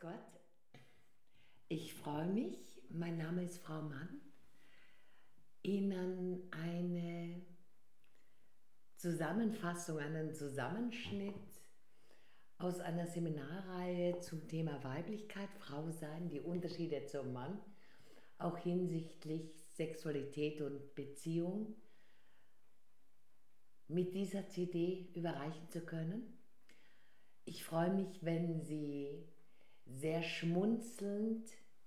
Gott, ich freue mich, mein Name ist Frau Mann, Ihnen eine Zusammenfassung, einen Zusammenschnitt aus einer Seminarreihe zum Thema Weiblichkeit, Frau sein, die Unterschiede zum Mann, auch hinsichtlich Sexualität und Beziehung, mit dieser CD überreichen zu können. Ich freue mich, wenn Sie sehr schmunzelnd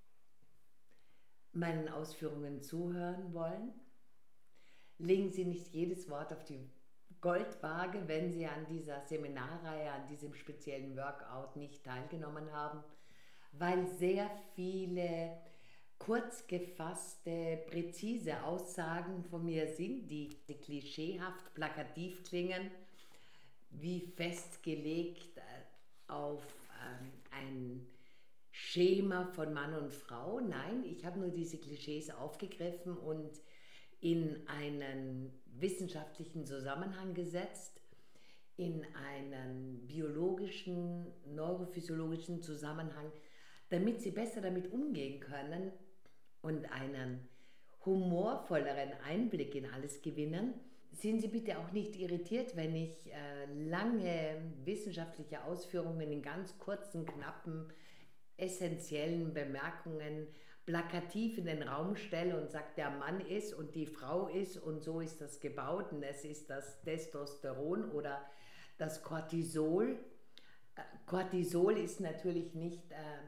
meinen Ausführungen zuhören wollen. Legen Sie nicht jedes Wort auf die Goldwaage, wenn Sie an dieser Seminarreihe, an diesem speziellen Workout nicht teilgenommen haben, weil sehr viele kurz gefasste, präzise Aussagen von mir sind, die klischeehaft, plakativ klingen, wie festgelegt auf ein Schema von Mann und Frau. Nein, ich habe nur diese Klischees aufgegriffen und in einen wissenschaftlichen Zusammenhang gesetzt, in einen biologischen, neurophysiologischen Zusammenhang, damit sie besser damit umgehen können und einen humorvolleren Einblick in alles gewinnen. Seien Sie bitte auch nicht irritiert, wenn ich lange wissenschaftliche Ausführungen in ganz kurzen, knappen, essentiellen Bemerkungen plakativ in den Raum stelle und sage, der Mann ist und die Frau ist und so ist das gebaut und es ist das Testosteron oder das Cortisol. Cortisol ist natürlich nicht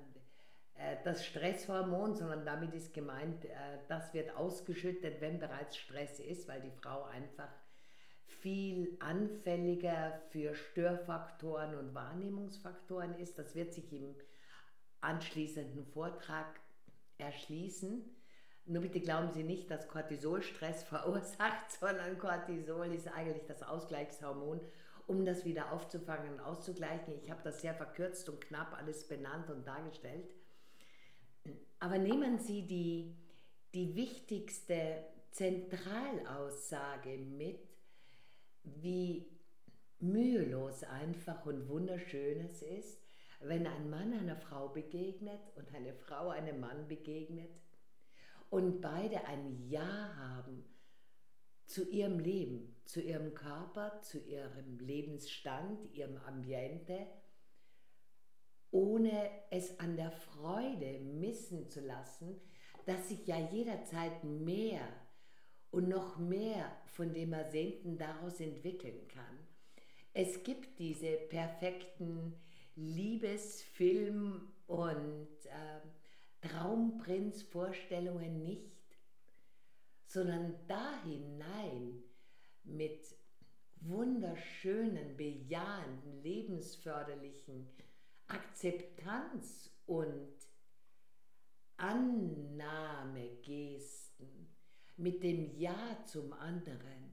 das Stresshormon, sondern damit ist gemeint, das wird ausgeschüttet, wenn bereits Stress ist, weil die Frau einfach viel anfälliger für Störfaktoren und Wahrnehmungsfaktoren ist. Das wird sich im anschließenden Vortrag erschließen. Nur bitte glauben Sie nicht, dass Cortisol Stress verursacht, sondern Cortisol ist eigentlich das Ausgleichshormon, um das wieder aufzufangen und auszugleichen. Ich habe das sehr verkürzt und knapp alles benannt und dargestellt. Aber nehmen Sie die wichtigste Zentralaussage mit, wie mühelos, einfach und wunderschön es ist, wenn ein Mann einer Frau begegnet und eine Frau einem Mann begegnet und beide ein Ja haben zu ihrem Leben, zu ihrem Körper, zu ihrem Lebensstand, ihrem Ambiente, ohne es an der Freude missen zu lassen, dass sich ja jederzeit mehr und noch mehr von dem Ersehnten daraus entwickeln kann. Es gibt diese perfekten Liebesfilm- und Traumprinz-Vorstellungen nicht, sondern da hinein mit wunderschönen, bejahenden, lebensförderlichen Akzeptanz und Annahmegesten, mit dem Ja zum anderen,